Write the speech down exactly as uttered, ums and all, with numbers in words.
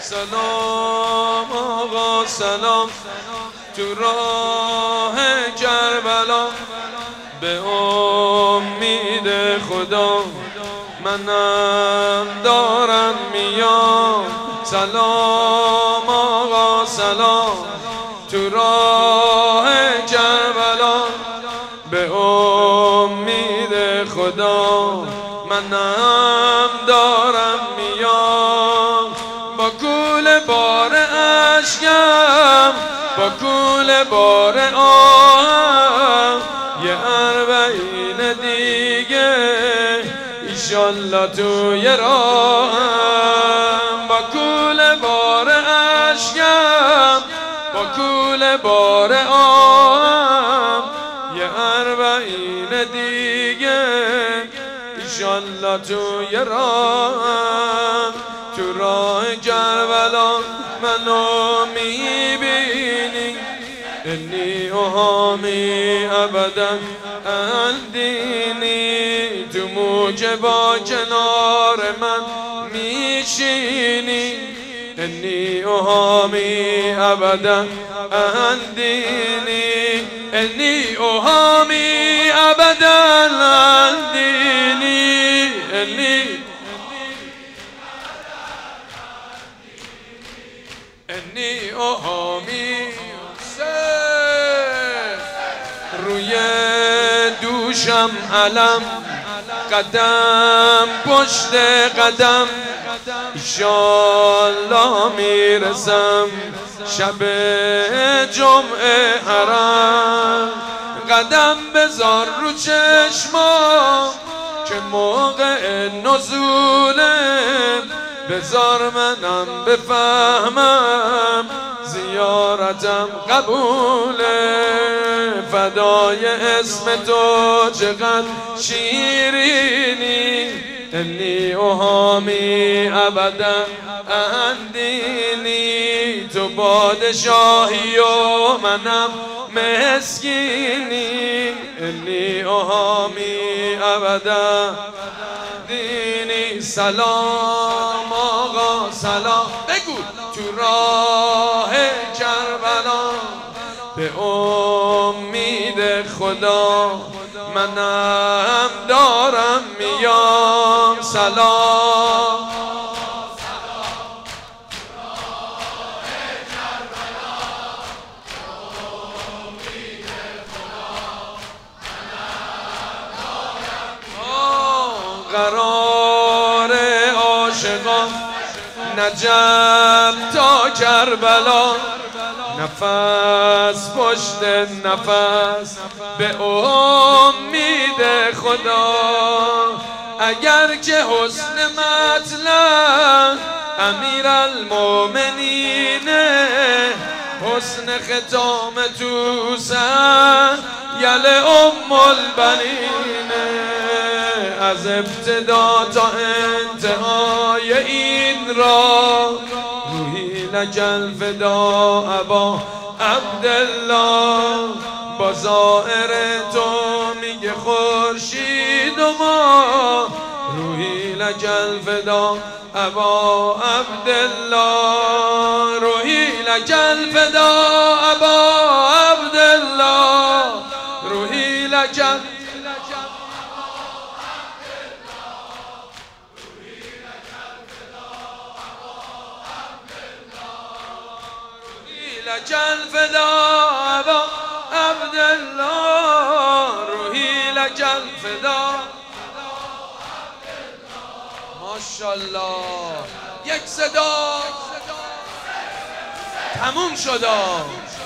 سلام آقا سلام تو راه کربلا، به امید خدا منم دارم میام. سلام آقا سلام تو راه کربلا، به امید خدا منم دارم میام. با کول بار اشکم، با کول بار آهم، یه اربعین دیگه ایشالله توی راهم. با کول بار اشکم، با کول بار آهم، یه اربعین دیگه ایشالله توی راهم. تو راه کربلا منو میبینی، انی احامی ابدا اندینی. تو موجه با کنار من میشینی، انی احامی ابدا اندینی، انی احامی ابدا اندینی، انی انی احامی. روی دوشم علم، قدم پشت قدم، ایشالله میرسم شب جمعه حرم. قدم بذار رو چشما که موقع نزوله، بذار منم بفهمم زیارتم قبوله. فدای اسم تو چقدر شیرینی، انی احامی ابدا اندینی. تو پادشاهی و منم مسکینی، انی احامی ابدا دینی. سلام آقا سلام بگو تو راه کربلا، به امید خدا منم دارم میام. سلام قرار عاشقان نجف تا کربلا، نفس پشت نفس به امید خدا. اگر که حسن مطلب امیرالمومنینه، حسن ختام تو سر یل ام البنینه. از ابتدا تا انتهای این راه، روحی لک الفدا ابا عبدالله. با ظاهر تو میگه خورشید و ما، روحی لک الفدا ابا عبدالله. روحی لک الفدا ابا عبدالله، روحی لک لک الفدا ابا عبدالله، روحی لک الفدا. ماشاءالله یک صدا تموم شد.